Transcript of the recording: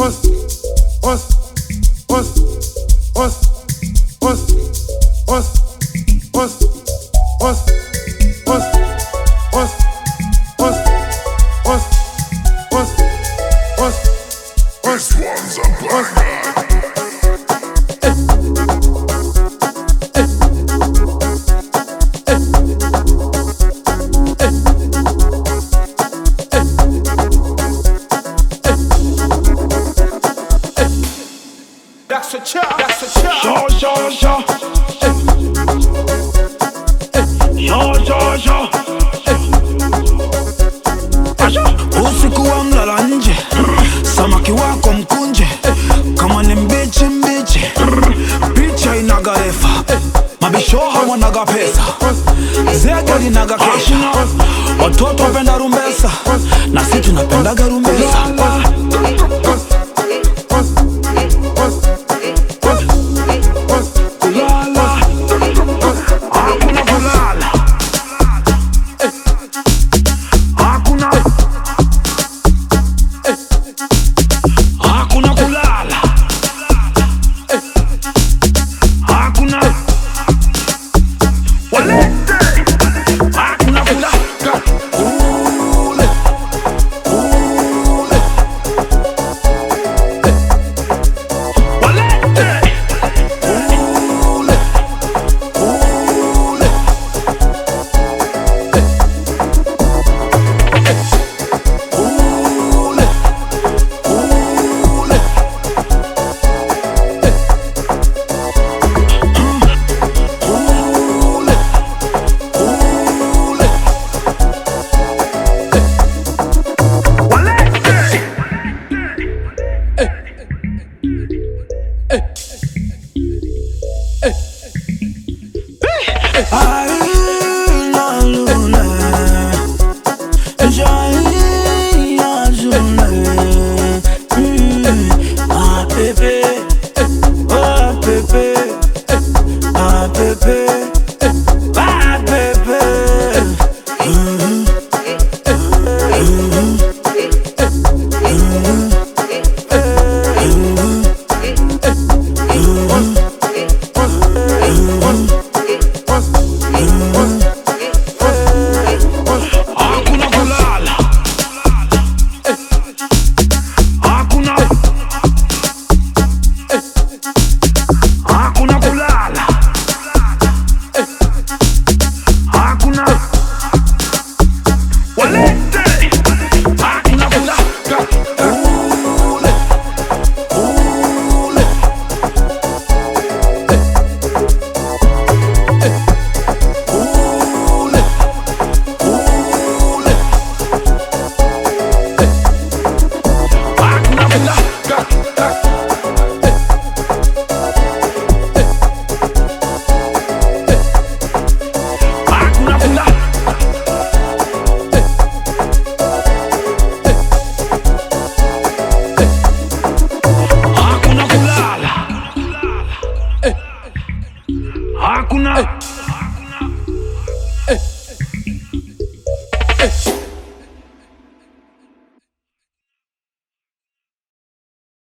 This one's a banger. That's a chop. That's a chop. Shaw, shaw, shaw. Shaw, shaw, shaw. Usiku wa mlala nje, samaki wako mkunje, kama ni mbichi mbichi, picha inaga refa, mabisho hawanaga pesa, zega linaga kesha, watoto wapenda rumbesa, na si tunapendaga rumbesa. Hakuna